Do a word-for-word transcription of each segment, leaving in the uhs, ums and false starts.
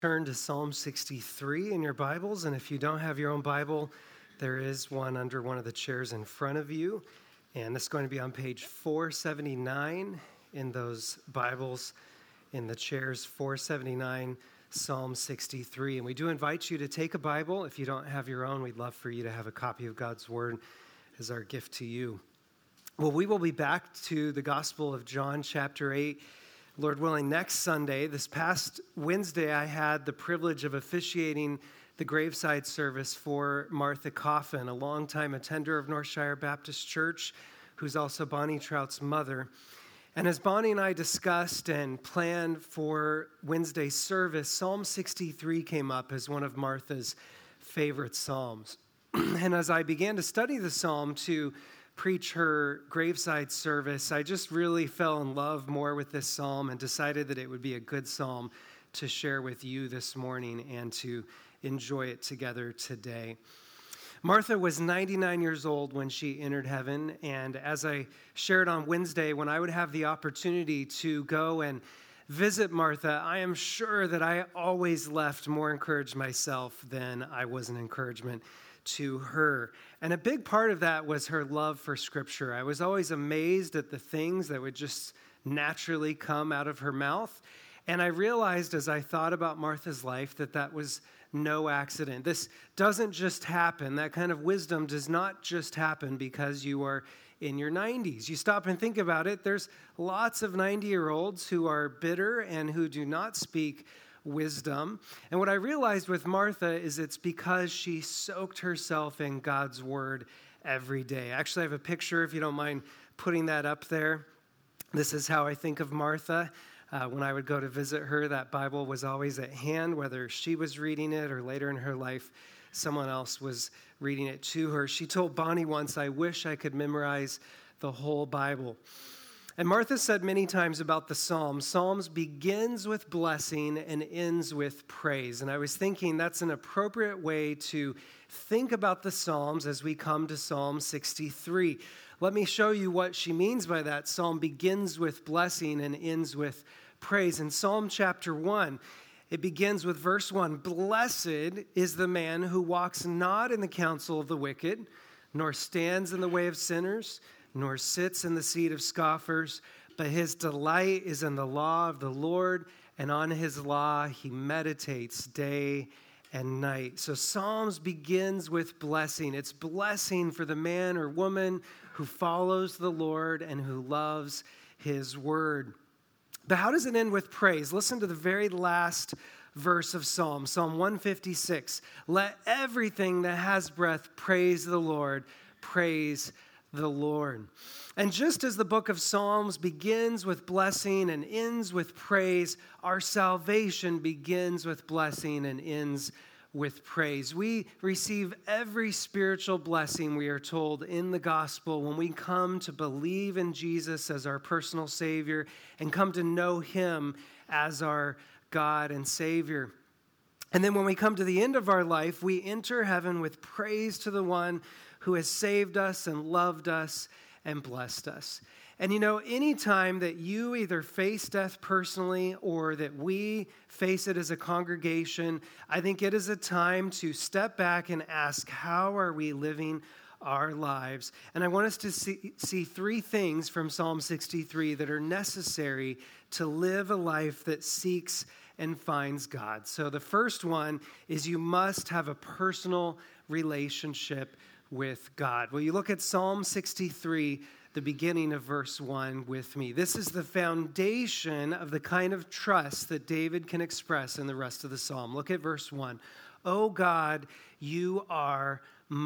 Turn to Psalm sixty-three in your Bibles, and if you don't have your own Bible, there is one under one of the chairs in front of you, and this is going to be on page four seventy-nine in those Bibles, in the chairs, four seventy-nine, Psalm sixty-three. And we do invite you to take a Bible. If you don't have your own, we'd love for you to have a copy of God's Word as our gift to you. Well, we will be back to the Gospel of John, chapter eight, Lord willing, next Sunday. This past Wednesday, I had the privilege of officiating the graveside service for Martha Coffin, a longtime attender of Northshire Baptist Church, who's also Bonnie Trout's mother. And as Bonnie and I discussed and planned for Wednesday's service, Psalm sixty-three came up as one of Martha's favorite psalms. And as I began to study the psalm to preach her graveside service, I just really fell in love more with this psalm and decided that it would be a good psalm to share with you this morning and to enjoy it together today. Martha was ninety-nine years old when she entered heaven, and as I shared on Wednesday, when I would have the opportunity to go and visit Martha, I am sure that I always left more encouraged myself than I was an encouragement to her. And a big part of that was her love for Scripture. I was always amazed at the things that would just naturally come out of her mouth. And I realized as I thought about Martha's life that that was no accident. This doesn't just happen. That kind of wisdom does not just happen because you are in your nineties. You stop and think about it. There's lots of ninety-year-olds who are bitter and who do not speak wisdom. And what I realized with Martha is it's because she soaked herself in God's word every day. Actually, I have a picture, if you don't mind putting that up there. This is how I think of Martha. Uh, when I would go to visit her, that Bible was always at hand, whether she was reading it or later in her life, someone else was reading it to her. She told Bonnie once, "I wish I could memorize the whole Bible." And Martha said many times about the Psalms, Psalms begins with blessing and ends with praise. And I was thinking that's an appropriate way to think about the Psalms as we come to Psalm sixty-three. Let me show you what she means by that. Psalm begins with blessing and ends with praise. In Psalm chapter one, it begins with verse one, "Blessed is the man who walks not in the counsel of the wicked, nor stands in the way of sinners, nor sits in the seat of scoffers, but his delight is in the law of the Lord, and on his law he meditates day and night." So Psalms begins with blessing. It's blessing for the man or woman who follows the Lord and who loves his word. But how does it end with praise? Listen to the very last verse of Psalm, Psalm one fifty-six. "Let everything that has breath praise the Lord, praise the Lord." And just as the book of Psalms begins with blessing and ends with praise, our salvation begins with blessing and ends with praise. We receive every spiritual blessing, we are told, in the gospel when we come to believe in Jesus as our personal Savior and come to know him as our God and Savior. And then when we come to the end of our life, we enter heaven with praise to the one who has saved us and loved us and blessed us. And you know, anytime that you either face death personally or that we face it as a congregation, I think it is a time to step back and ask, how are we living our lives? And I want us to see, see three things from Psalm sixty-three that are necessary to live a life that seeks and finds God. So the first one is you must have a personal relationship with God. Will you look at Psalm sixty-three, the beginning of verse one with me? This is the foundation of the kind of trust that David can express in the rest of the psalm. Look at verse one. "O God, you are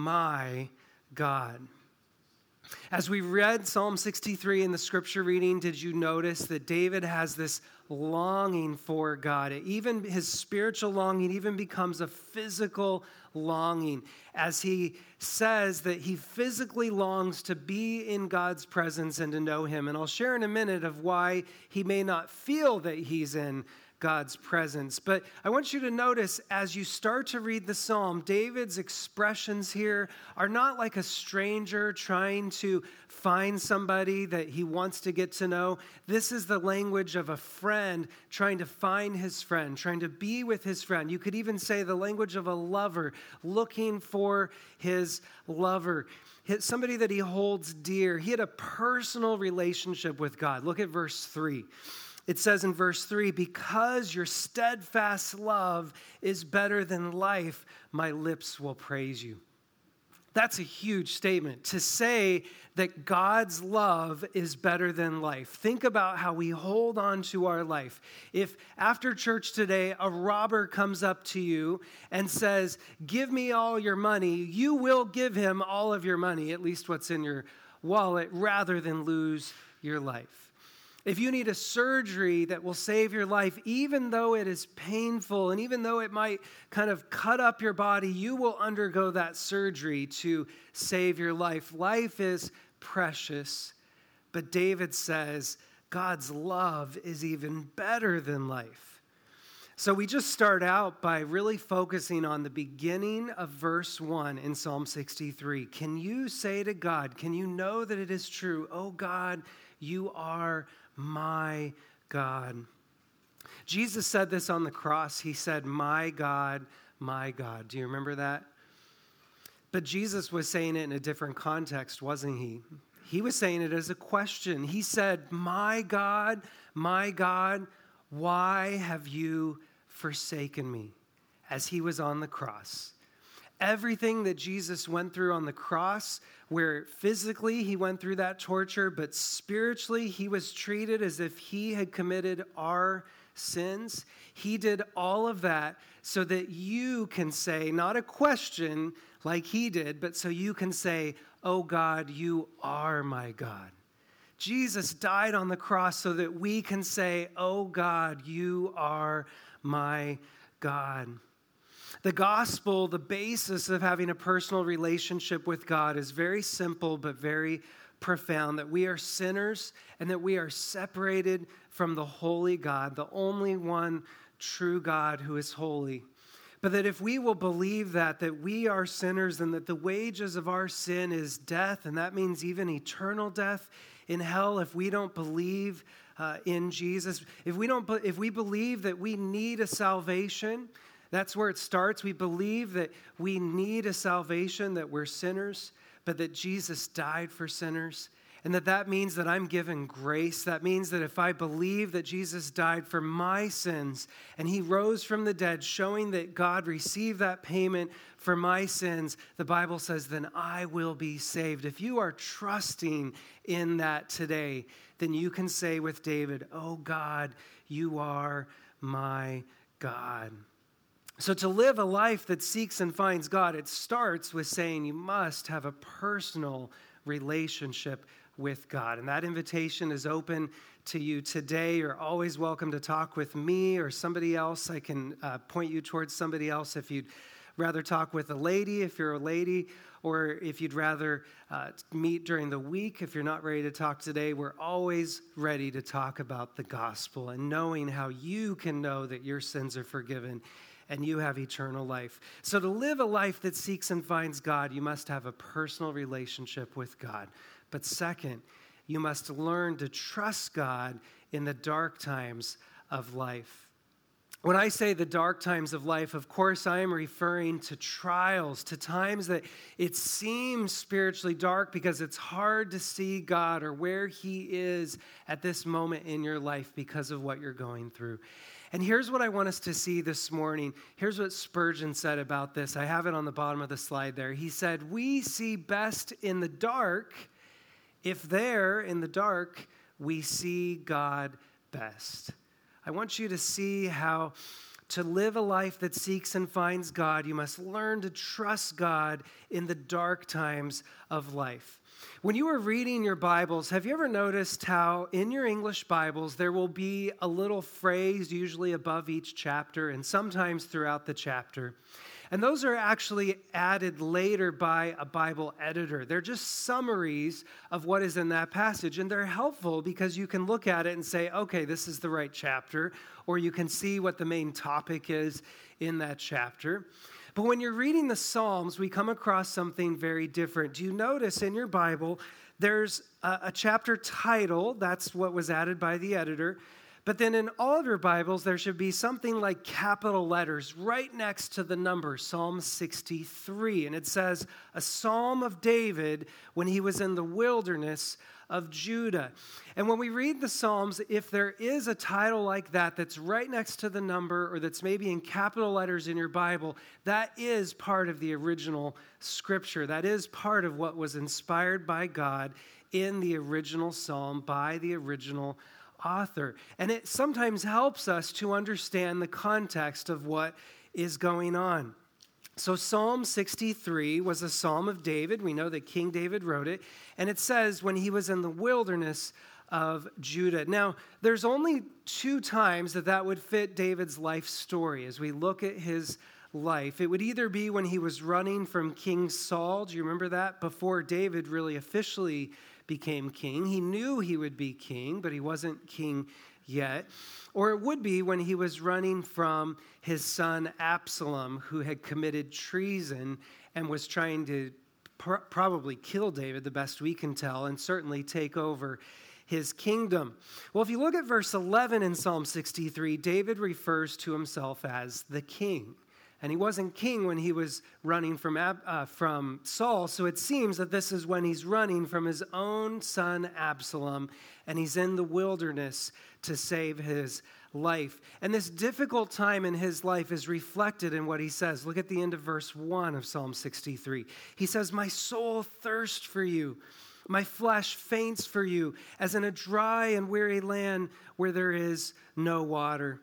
my God." As we read Psalm sixty-three in the scripture reading, did you notice that David has this longing for God? Even his spiritual longing even becomes a physical longing as he says that he physically longs to be in God's presence and to know him. And I'll share in a minute of why he may not feel that he's in God's presence. But I want you to notice as you start to read the psalm, David's expressions here are not like a stranger trying to find somebody that he wants to get to know. This is the language of a friend trying to find his friend, trying to be with his friend. You could even say the language of a lover looking for his lover, somebody that he holds dear. He had a personal relationship with God. Look at verse three. It says in verse three, because your steadfast love is better than life, my lips will praise you. That's a huge statement, to say that God's love is better than life. Think about how we hold on to our life. If after church today, a robber comes up to you and says, give me all your money, you will give him all of your money, at least what's in your wallet, rather than lose your life. If you need a surgery that will save your life, even though it is painful and even though it might kind of cut up your body, you will undergo that surgery to save your life. Life is precious, but David says God's love is even better than life. So we just start out by really focusing on the beginning of verse one in Psalm sixty-three. Can you say to God, can you know that it is true? Oh God, you are my God. Jesus said this on the cross. He said, my God, my God. Do you remember that? But Jesus was saying it in a different context, wasn't he? He was saying it as a question. He said, my God, my God, why have you forsaken me? As he was on the cross. Everything that Jesus went through on the cross, where physically he went through that torture, but spiritually he was treated as if he had committed our sins. He did all of that so that you can say, not a question like he did, but so you can say, oh God, you are my God. Jesus died on the cross so that we can say, oh God, you are my God. The gospel, the basis of having a personal relationship with God, is very simple but very profound, that we are sinners and that we are separated from the holy God, the only one true God who is holy. But that if we will believe that, that we are sinners and that the wages of our sin is death, and that means even eternal death in hell if we don't believe uh, in Jesus, if we don't, if we believe that we need a salvation, that's where it starts. We believe that we need a salvation, that we're sinners, but that Jesus died for sinners. And that that means that I'm given grace. That means that if I believe that Jesus died for my sins and he rose from the dead, showing that God received that payment for my sins, the Bible says, then I will be saved. If you are trusting in that today, then you can say with David, oh God, you are my God. So to live a life that seeks and finds God, it starts with saying you must have a personal relationship with God. And that invitation is open to you today. You're always welcome to talk with me or somebody else. I can uh, point you towards somebody else if you'd rather talk with a lady, if you're a lady, or if you'd rather uh, meet during the week. If you're not ready to talk today, we're always ready to talk about the gospel and knowing how you can know that your sins are forgiven and you have eternal life. So to live a life that seeks and finds God, you must have a personal relationship with God. But second, you must learn to trust God in the dark times of life. When I say the dark times of life, of course, I am referring to trials, to times that it seems spiritually dark because it's hard to see God or where he is at this moment in your life because of what you're going through. And here's what I want us to see this morning. Here's what Spurgeon said about this. I have it on the bottom of the slide there. He said, we see best in the dark if there in the dark we see God best. I want you to see how to live a life that seeks and finds God, you must learn to trust God in the dark times of life. When you are reading your Bibles, have you ever noticed how in your English Bibles there will be a little phrase usually above each chapter and sometimes throughout the chapter? And those are actually added later by a Bible editor. They're just summaries of what is in that passage, and they're helpful because you can look at it and say, okay, this is the right chapter, or you can see what the main topic is in that chapter. But when you're reading the Psalms, we come across something very different. Do you notice in your Bible, there's a, a chapter title, that's what was added by the editor, but then in all of your Bibles, there should be something like capital letters right next to the number, Psalm sixty-three. And it says, a psalm of David when he was in the wilderness of Judah. And when we read the Psalms, if there is a title like that that's right next to the number or that's maybe in capital letters in your Bible, that is part of the original scripture. That is part of what was inspired by God in the original psalm by the original author. And it sometimes helps us to understand the context of what is going on. So Psalm sixty-three was a psalm of David. We know that King David wrote it. And it says when he was in the wilderness of Judah. Now, there's only two times that that would fit David's life story as we look at his life. It would either be when he was running from King Saul. Do you remember that? Before David really officially became king. He knew he would be king, but he wasn't king yet. Or it would be when he was running from his son Absalom, who had committed treason and was trying to pr- probably kill David, the best we can tell, and certainly take over his kingdom. Well, if you look at verse eleven in Psalm sixty-three, David refers to himself as the king. And he wasn't king when he was running from Ab, uh, from Saul, so it seems that this is when he's running from his own son Absalom, and he's in the wilderness to save his life. And this difficult time in his life is reflected in what he says. Look at the end of verse one of Psalm sixty-three. He says, "My soul thirsts for you. My flesh faints for you, as in a dry and weary land where there is no water."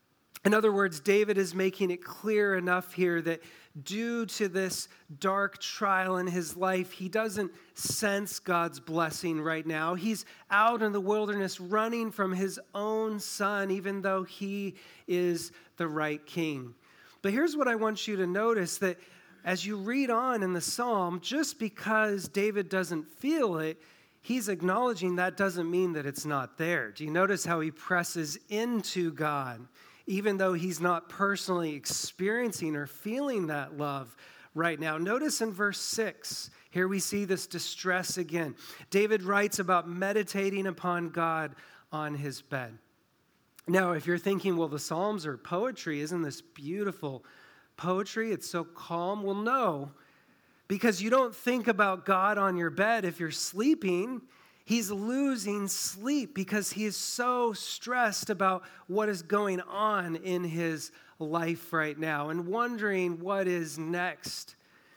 In other words, David is making it clear enough here that due to this dark trial in his life, he doesn't sense God's blessing right now. He's out in the wilderness running from his own son, even though he is the right king. But here's what I want you to notice, that as you read on in the psalm, just because David doesn't feel it, he's acknowledging that doesn't mean that it's not there. Do you notice how he presses into God? Even though he's not personally experiencing or feeling that love right now. Notice in verse six, here we see this distress again. David writes about meditating upon God on his bed. Now, if you're thinking, well, the Psalms are poetry, isn't this beautiful poetry? It's so calm. Well, no, because you don't think about God on your bed if you're sleeping. He's losing sleep because he is so stressed about what is going on in his life right now and wondering what is next.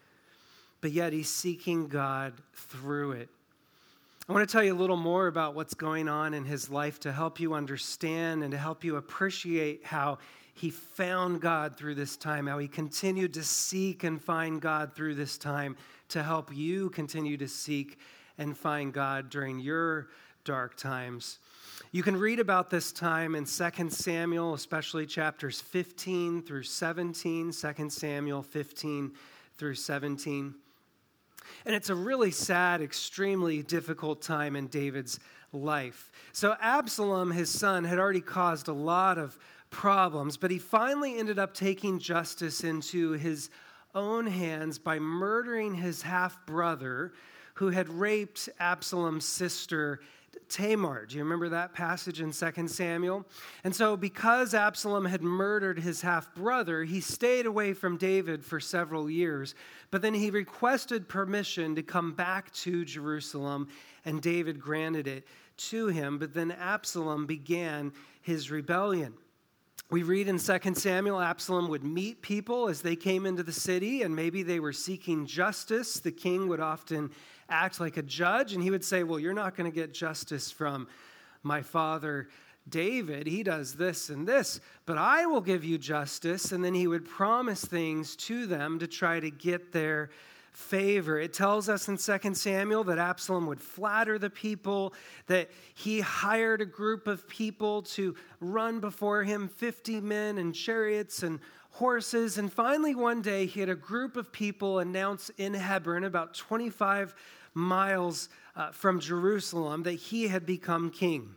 But yet he's seeking God through it. I want to tell you a little more about what's going on in his life to help you understand and to help you appreciate how he found God through this time, how he continued to seek and find God through this time to help you continue to seek and find God during your dark times. You can read about this time in Second Samuel, especially chapters fifteen through seventeen, Second Samuel fifteen through seventeen. And it's a really sad, extremely difficult time in David's life. So Absalom, his son, had already caused a lot of problems, but he finally ended up taking justice into his own hands by murdering his half-brother, who had raped Absalom's sister, Tamar. Do you remember that passage in Second Samuel? And so because Absalom had murdered his half-brother, he stayed away from David for several years. But then he requested permission to come back to Jerusalem, and David granted it to him. But then Absalom began his rebellion. We read in Second Samuel, Absalom would meet people as they came into the city, and maybe they were seeking justice. The king would often act like a judge, and he would say, well, you're not going to get justice from my father David. He does this and this, but I will give you justice. And then he would promise things to them to try to get their favor. It tells us in Second Samuel that Absalom would flatter the people, that he hired a group of people to run before him, fifty men and chariots and horses. And finally, one day, he had a group of people announce in Hebron, about twenty-five miles uh, from Jerusalem, that he had become king.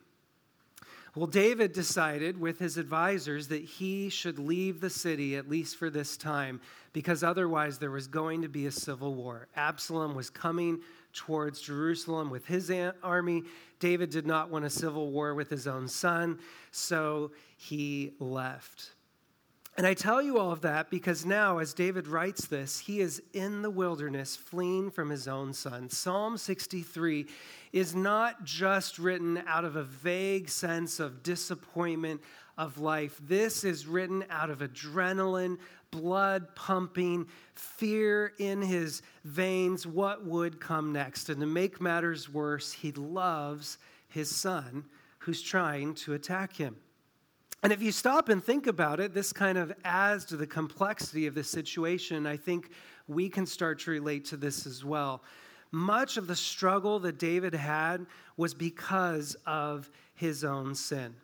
Well, David decided with his advisors that he should leave the city, at least for this time, because otherwise there was going to be a civil war. Absalom was coming towards Jerusalem with his army. David did not want a civil war with his own son, so he left. And I tell you all of that because now, as David writes this, he is in the wilderness fleeing from his own son. Psalm sixty-three is not just written out of a vague sense of disappointment of life. This is written out of adrenaline, blood pumping, fear in his veins, what would come next. And to make matters worse, he loves his son who's trying to attack him. And if you stop and think about it, this kind of adds to the complexity of the situation. I think we can start to relate to this as well. Much of the struggle that David had was because of his own sin.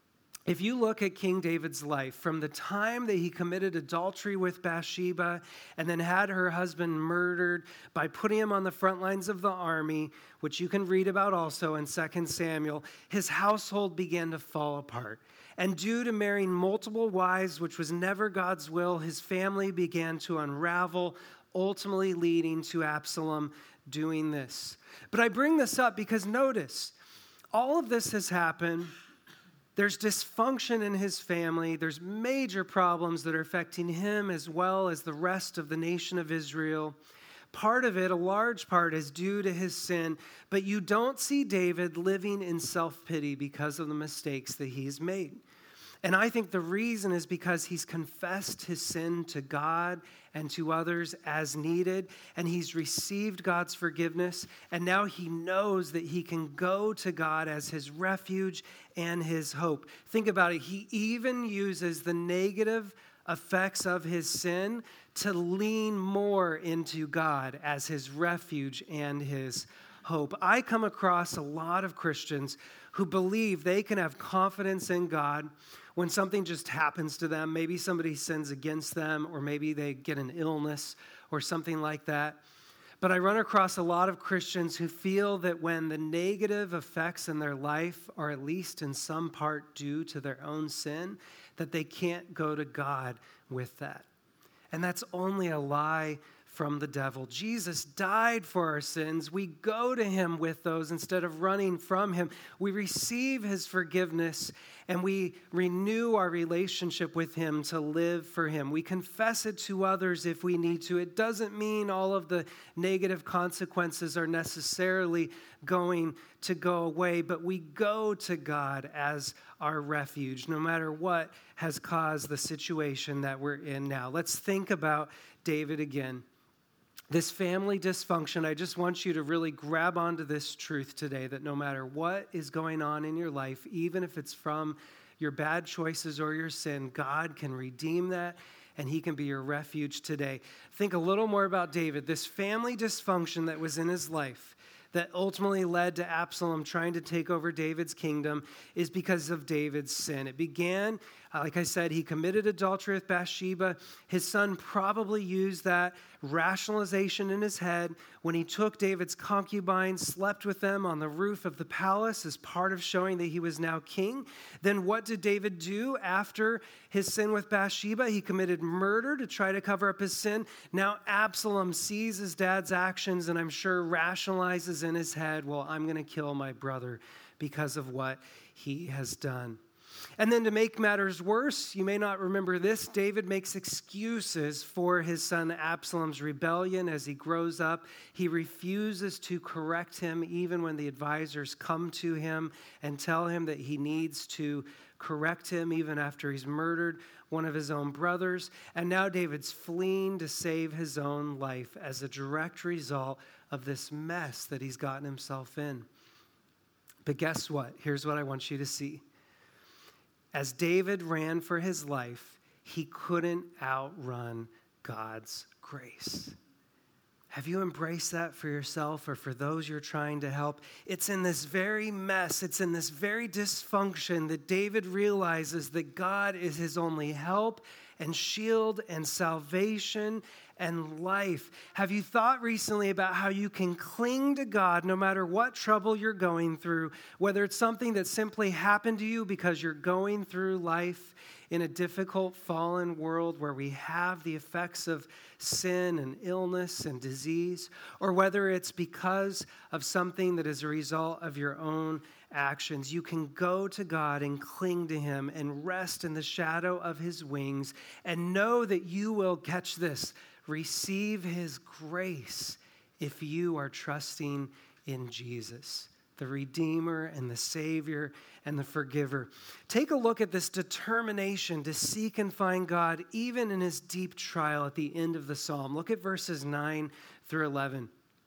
If you look at King David's life, from the time that he committed adultery with Bathsheba and then had her husband murdered by putting him on the front lines of the army, which you can read about also in Second Samuel, his household began to fall apart. And due to marrying multiple wives, which was never God's will, his family began to unravel, ultimately leading to Absalom doing this. But I bring this up because notice, all of this has happened. There's dysfunction in his family. There's major problems that are affecting him as well as the rest of the nation of Israel. Part of it, a large part, is due to his sin, but you don't see David living in self-pity because of the mistakes that he's made. And I think the reason is because he's confessed his sin to God and to others as needed, and he's received God's forgiveness, and now he knows that he can go to God as his refuge and his hope. Think about it. He even uses the negative effects of his sin to lean more into God as his refuge and his hope. I come across a lot of Christians who believe they can have confidence in God when something just happens to them. Maybe somebody sins against them, or maybe they get an illness or something like that. But I run across a lot of Christians who feel that when the negative effects in their life are at least in some part due to their own sin, that they can't go to God with that. And that's only a lie from the devil. Jesus died for our sins. We go to him with those instead of running from him. We receive his forgiveness and we renew our relationship with him to live for him. We confess it to others if we need to. It doesn't mean all of the negative consequences are necessarily going to go away, but we go to God as our refuge, no matter what has caused the situation that we're in now. Let's think about David again. This family dysfunction, I just want you to really grab onto this truth today, that no matter what is going on in your life, even if it's from your bad choices or your sin, God can redeem that and he can be your refuge today. Think a little more about David. This family dysfunction that was in his life that ultimately led to Absalom trying to take over David's kingdom is because of David's sin. It began, like I said, he committed adultery with Bathsheba. His son probably used that rationalization in his head when he took David's concubines, slept with them on the roof of the palace as part of showing that he was now king. Then what did David do after his sin with Bathsheba? He committed murder to try to cover up his sin. Now Absalom sees his dad's actions and I'm sure rationalizes in his head, well, I'm going to kill my brother because of what he has done. And then to make matters worse, you may not remember this, David makes excuses for his son Absalom's rebellion as he grows up. He refuses to correct him even when the advisors come to him and tell him that he needs to correct him even after he's murdered one of his own brothers. And now David's fleeing to save his own life as a direct result of this mess that he's gotten himself in. But guess what? Here's what I want you to see. As David ran for his life, he couldn't outrun God's grace. Have you embraced that for yourself or for those you're trying to help? It's in this very mess, it's in this very dysfunction that David realizes that God is his only help and shield and salvation and life. Have you thought recently about how you can cling to God no matter what trouble you're going through, whether it's something that simply happened to you because you're going through life in a difficult, fallen world where we have the effects of sin and illness and disease, or whether it's because of something that is a result of your own actions. You can go to God and cling to him and rest in the shadow of his wings and know that you will, catch this, receive his grace if you are trusting in Jesus, the Redeemer and the Savior and the Forgiver. Take a look at this determination to seek and find God even in his deep trial at the end of the psalm. Look at verses nine through eleven.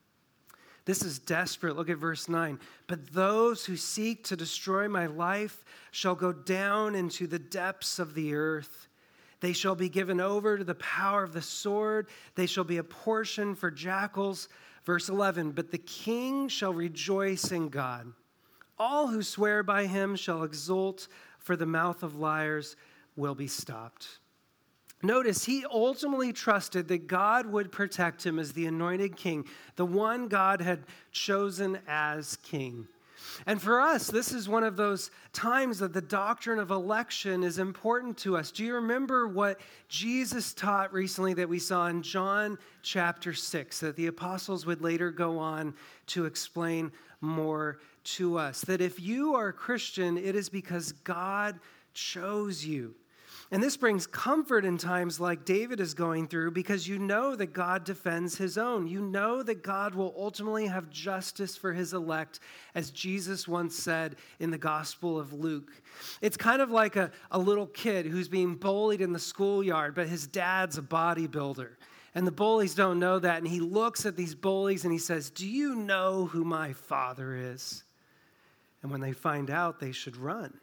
This is desperate. Look at verse nine. But those who seek to destroy my life shall go down into the depths of the earth. They shall be given over to the power of the sword. They shall be a portion for jackals. Verse eleven, but the king shall rejoice in God. All who swear by him shall exult, for the mouth of liars will be stopped. Notice, he ultimately trusted that God would protect him as the anointed king, the one God had chosen as king. And for us, this is one of those times that the doctrine of election is important to us. Do you remember what Jesus taught recently that we saw in John chapter six, that the apostles would later go on to explain more to us? That if you are a Christian, it is because God chose you. And this brings comfort in times like David is going through, because you know that God defends his own. You know that God will ultimately have justice for his elect, as Jesus once said in the Gospel of Luke. It's kind of like a, a little kid who's being bullied in the schoolyard, but his dad's a bodybuilder. And the bullies don't know that, and he looks at these bullies and he says, "Do you know who my father is?" And when they find out, they should run.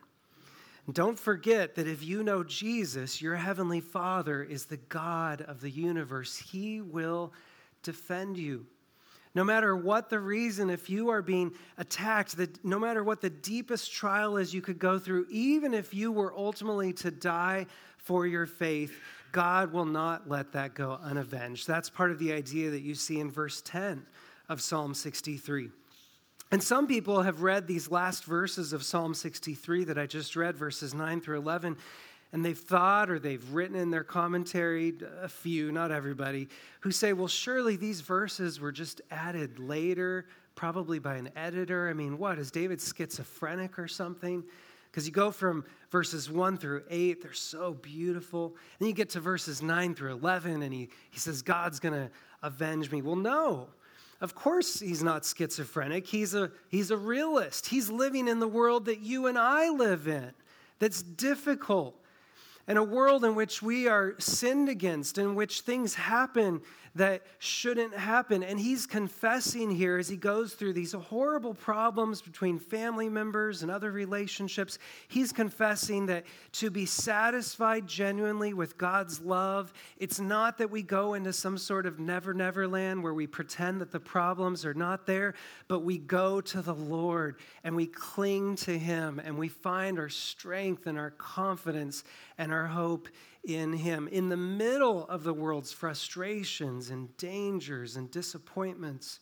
Don't forget that if you know Jesus, your heavenly Father is the God of the universe. He will defend you. No matter what the reason, if you are being attacked, that no matter what the deepest trial is you could go through, even if you were ultimately to die for your faith, God will not let that go unavenged. That's part of the idea that you see in verse ten of Psalm sixty-three. And some people have read these last verses of Psalm sixty-three that I just read, verses nine through eleven, and they've thought, or they've written in their commentary, a few, not everybody, who say, well, surely these verses were just added later, probably by an editor. I mean, what, is David schizophrenic or something? Because you go from verses one through eight, they're so beautiful. And you get to verses nine through eleven, and he, he says, God's going to avenge me. Well, no. Of course he's not schizophrenic. He's a, he's a realist. He's living in the world that you and I live in, that's difficult, and a world in which we are sinned against, in which things happen that shouldn't happen. And he's confessing here as he goes through these horrible problems between family members and other relationships. He's confessing that to be satisfied genuinely with God's love, it's not that we go into some sort of never, never land where we pretend that the problems are not there, but we go to the Lord and we cling to him and we find our strength and our confidence and our hope in him. In the middle of the world's frustrations and dangers and disappointments.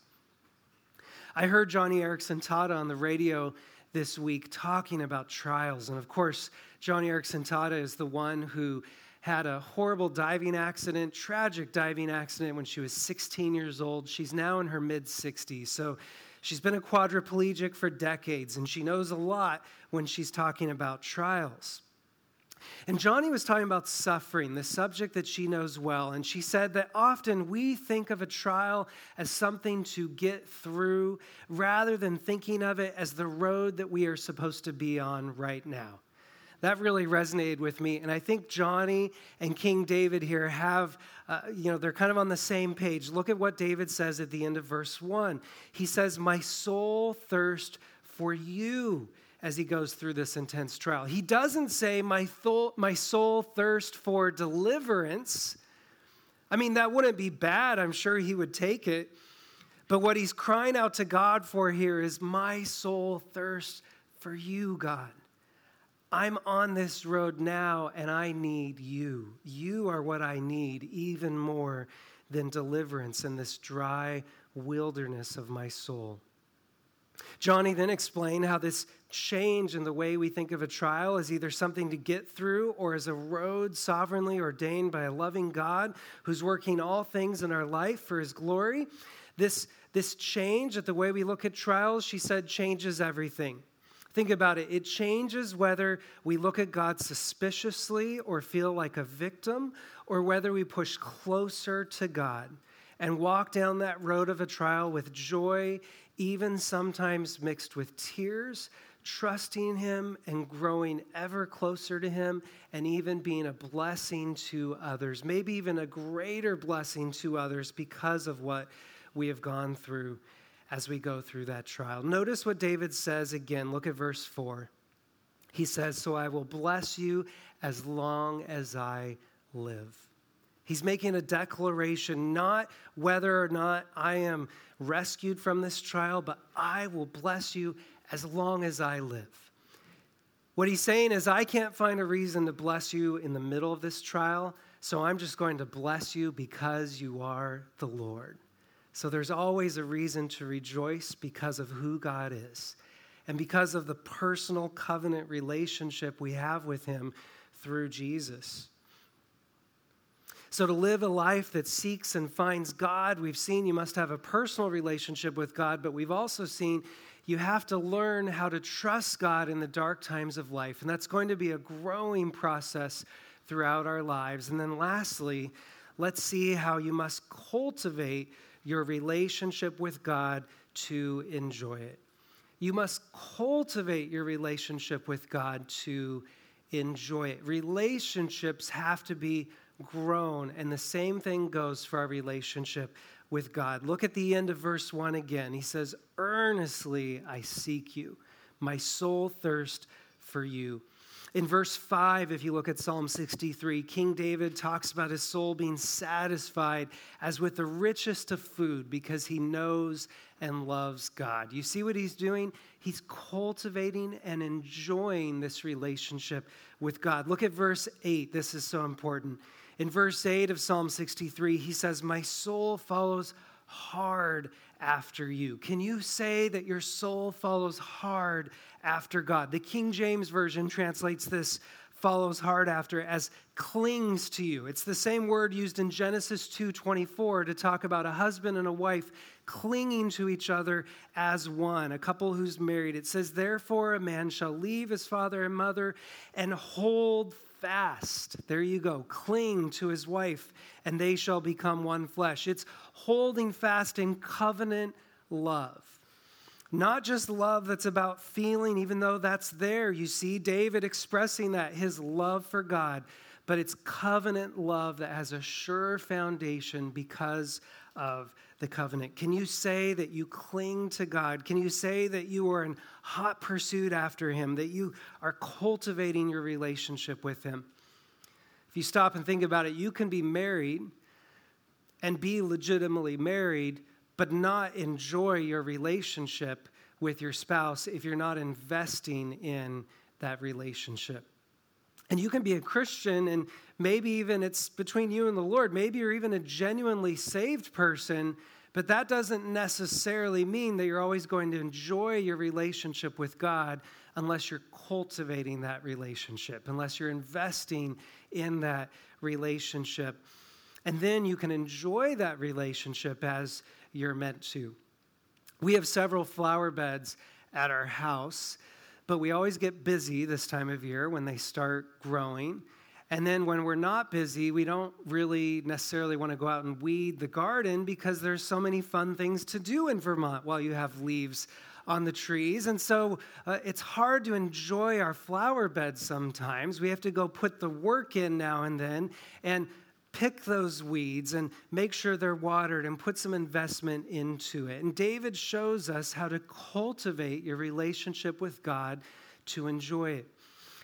I heard Johnny Erickson Tata on the radio this week talking about trials. And of course, Johnny Erickson Tata is the one who had a horrible diving accident, tragic diving accident when she was sixteen years old. She's now in her mid-sixties. So she's been a quadriplegic for decades, and she knows a lot when she's talking about trials. And Johnny was talking about suffering, the subject that she knows well. And she said that often we think of a trial as something to get through rather than thinking of it as the road that we are supposed to be on right now. That really resonated with me. And I think Johnny and King David here have, uh, you know, they're kind of on the same page. Look at what David says at the end of verse one. He says, "My soul thirsts for you," as he goes through this intense trial. He doesn't say, my, th- my soul thirsts for deliverance, I mean, that wouldn't be bad. I'm sure he would take it. But what he's crying out to God for here is, my soul thirsts for you, God. I'm on this road now, and I need you. You are what I need even more than deliverance in this dry wilderness of my soul. Johnny then explained how this change in the way we think of a trial is either something to get through or as a road sovereignly ordained by a loving God who's working all things in our life for his glory. This, this change at the way we look at trials, she said, changes everything. Think about it. It changes whether we look at God suspiciously or feel like a victim, or whether we push closer to God and walk down that road of a trial with joy, even sometimes mixed with tears, trusting him and growing ever closer to him, and even being a blessing to others, maybe even a greater blessing to others because of what we have gone through as we go through that trial. Notice what David says again. Look at verse four. He says, so I will bless you as long as I live. He's making a declaration, not whether or not I am rescued from this trial, but I will bless you as long as I live. What he's saying is, I can't find a reason to bless you in the middle of this trial, so I'm just going to bless you because you are the Lord. So there's always a reason to rejoice because of who God is and because of the personal covenant relationship we have with him through Jesus. So to live a life that seeks and finds God, we've seen you must have a personal relationship with God, but we've also seen you have to learn how to trust God in the dark times of life. And that's going to be a growing process throughout our lives. And then lastly, let's see how you must cultivate your relationship with God to enjoy it. You must cultivate your relationship with God to enjoy it. Relationships have to be grown, and the same thing goes for our relationship with God. Look at the end of verse one again. He says, earnestly I seek you. My soul thirsts for you. In verse five, if you look at Psalm sixty-three, King David talks about his soul being satisfied as with the richest of food because he knows and loves God. You see what he's doing? He's cultivating and enjoying this relationship with God. Look at verse eight. This is so important. In verse eight of Psalm sixty-three, he says, my soul follows hard after you. Can you say that your soul follows hard after God? The King James Version translates this follows hard after as clings to you. It's the same word used in Genesis two twenty-four to talk about a husband and a wife clinging to each other as one, a couple who's married. It says, therefore a man shall leave his father and mother and hold fast. There you go. Cling to his wife, and they shall become one flesh. It's holding fast in covenant love. Not just love that's about feeling, even though that's there. You see David expressing that, his love for God, but it's covenant love that has a sure foundation because of the covenant. Can you say that you cling to God? Can you say that you are in hot pursuit after him, that you are cultivating your relationship with him? If you stop and think about it, you can be married and be legitimately married, but not enjoy your relationship with your spouse if you're not investing in that relationship. And you can be a Christian, and maybe even it's between you and the Lord. Maybe you're even a genuinely saved person, but that doesn't necessarily mean that you're always going to enjoy your relationship with God unless you're cultivating that relationship, unless you're investing in that relationship. And then you can enjoy that relationship as you're meant to. We have several flower beds at our house, but we always get busy this time of year when they start growing. And then when we're not busy, we don't really necessarily want to go out and weed the garden because there's so many fun things to do in Vermont while you have leaves on the trees. And so uh, it's hard to enjoy our flower beds sometimes. We have to go put the work in now and then and pick those weeds and make sure they're watered and put some investment into it. And David shows us how to cultivate your relationship with God to enjoy it.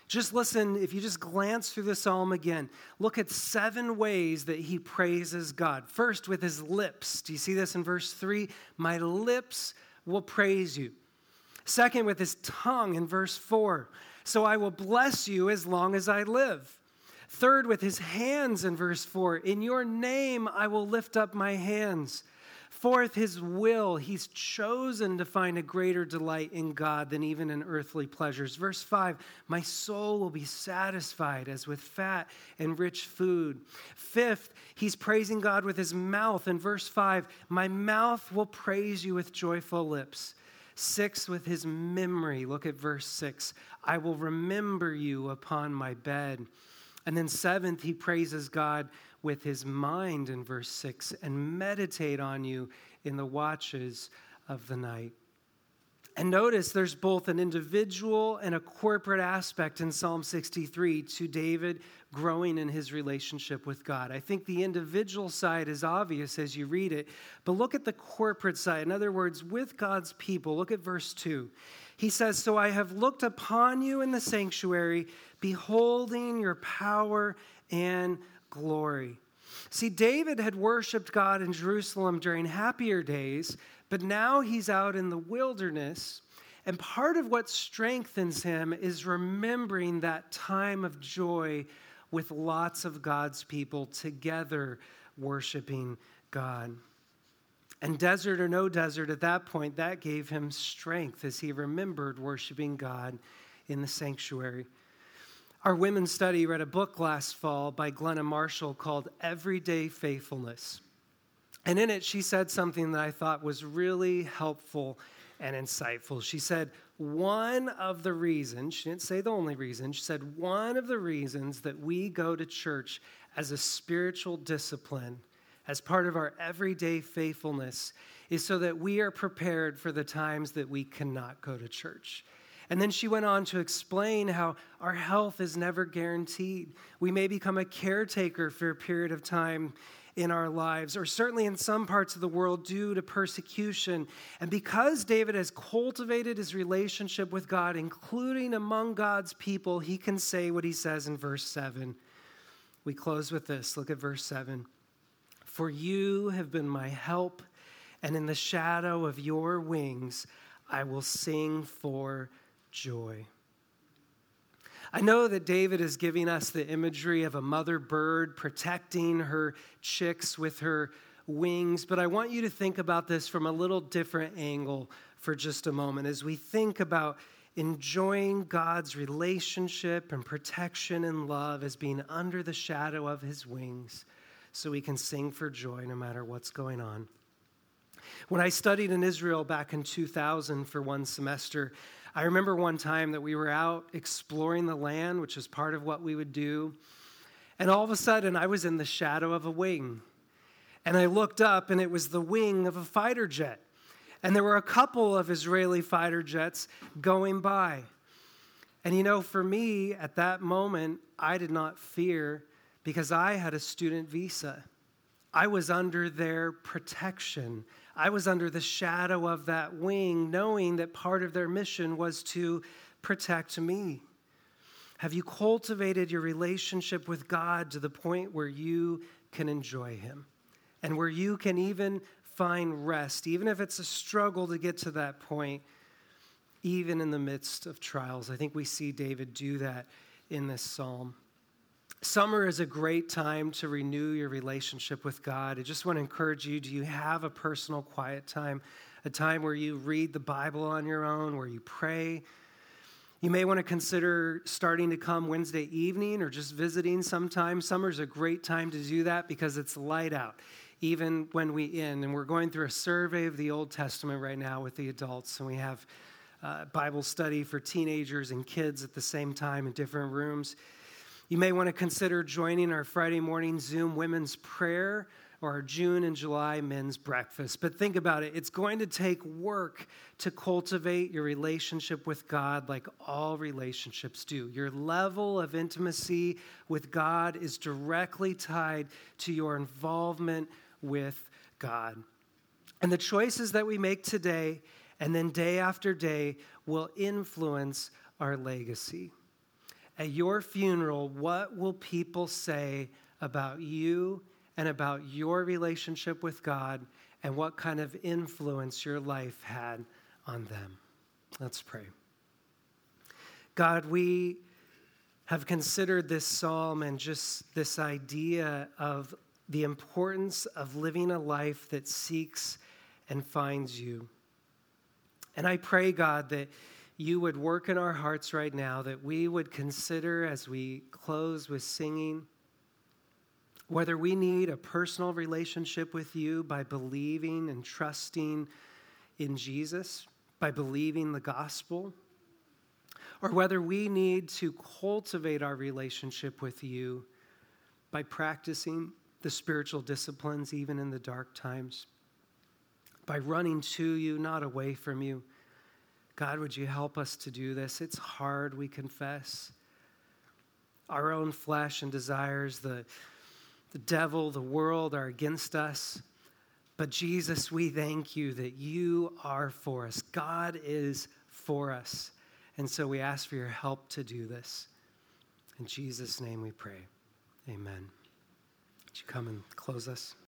Just listen, if you just glance through the psalm again, look at seven ways that he praises God. First, with his lips. Do you see this in verse three? My lips will praise you. Second, with his tongue in verse four. So I will bless you as long as I live. Third, with his hands in verse four. In your name I will lift up my hands. Fourth, his will. He's chosen to find a greater delight in God than even in earthly pleasures. Verse five, my soul will be satisfied as with fat and rich food. Fifth, he's praising God with his mouth. In verse five, my mouth will praise you with joyful lips. Sixth, with his memory. Look at verse six. I will remember you upon my bed. And then seventh, he praises God with his mind in verse six, and meditate on you in the watches of the night. And notice there's both an individual and a corporate aspect in Psalm sixty-three to David growing in his relationship with God. I think the individual side is obvious as you read it, but look at the corporate side. In other words, with God's people, look at verse two. He says, so I have looked upon you in the sanctuary, beholding your power and glory. See, David had worshiped God in Jerusalem during happier days, but now he's out in the wilderness, and part of what strengthens him is remembering that time of joy with lots of God's people together worshiping God. And desert or no desert, at that point, that gave him strength as he remembered worshiping God in the sanctuary. Our women's study read a book last fall by Glenna Marshall called Everyday Faithfulness. And in it, she said something that I thought was really helpful and insightful. She said, one of the reasons, she didn't say the only reason, she said, one of the reasons that we go to church as a spiritual discipline, as part of our everyday faithfulness, is so that we are prepared for the times that we cannot go to church. And then she went on to explain how our health is never guaranteed. We may become a caretaker for a period of time in our lives, or certainly in some parts of the world due to persecution. And because David has cultivated his relationship with God, including among God's people, he can say what he says in verse seven. We close with this. Look at verse seven. For you have been my help, and in the shadow of your wings I will sing for joy. I know that David is giving us the imagery of a mother bird protecting her chicks with her wings, but I want you to think about this from a little different angle for just a moment as we think about enjoying God's relationship and protection and love as being under the shadow of his wings so we can sing for joy no matter what's going on. When I studied in Israel back in two thousand for one semester, I remember one time that we were out exploring the land, which is part of what we would do. And all of a sudden, I was in the shadow of a wing. And I looked up, and it was the wing of a fighter jet. And there were a couple of Israeli fighter jets going by. And you know, for me, at that moment, I did not fear because I had a student visa. I was under their protection. I was under the shadow of that wing, knowing that part of their mission was to protect me. Have you cultivated your relationship with God to the point where you can enjoy him and where you can even find rest, even if it's a struggle to get to that point, even in the midst of trials? I think we see David do that in this psalm. Summer is a great time to renew your relationship with God. I just want to encourage you, do you have a personal quiet time, a time where you read the Bible on your own, where you pray? You may want to consider starting to come Wednesday evening or just visiting sometime. Summer's a great time to do that because it's light out, even when we end. And we're going through a survey of the Old Testament right now with the adults, and we have uh, Bible study for teenagers and kids at the same time in different rooms. You may want to consider joining our Friday morning Zoom women's prayer or our June and July men's breakfast. But think about it. It's going to take work to cultivate your relationship with God like all relationships do. Your level of intimacy with God is directly tied to your involvement with God. And the choices that we make today and then day after day will influence our legacy. At your funeral, what will people say about you and about your relationship with God and what kind of influence your life had on them? Let's pray. God, we have considered this psalm and just this idea of the importance of living a life that seeks and finds you. And I pray, God, that you would work in our hearts right now, that we would consider as we close with singing, whether we need a personal relationship with you by believing and trusting in Jesus, by believing the gospel, or whether we need to cultivate our relationship with you by practicing the spiritual disciplines even in the dark times, by running to you, not away from you. God, would you help us to do this? It's hard, we confess. Our own flesh and desires, the, the devil, the world are against us. But Jesus, we thank you that you are for us. God is for us. And so we ask for your help to do this. In Jesus' name we pray. Amen. Would you come and close us?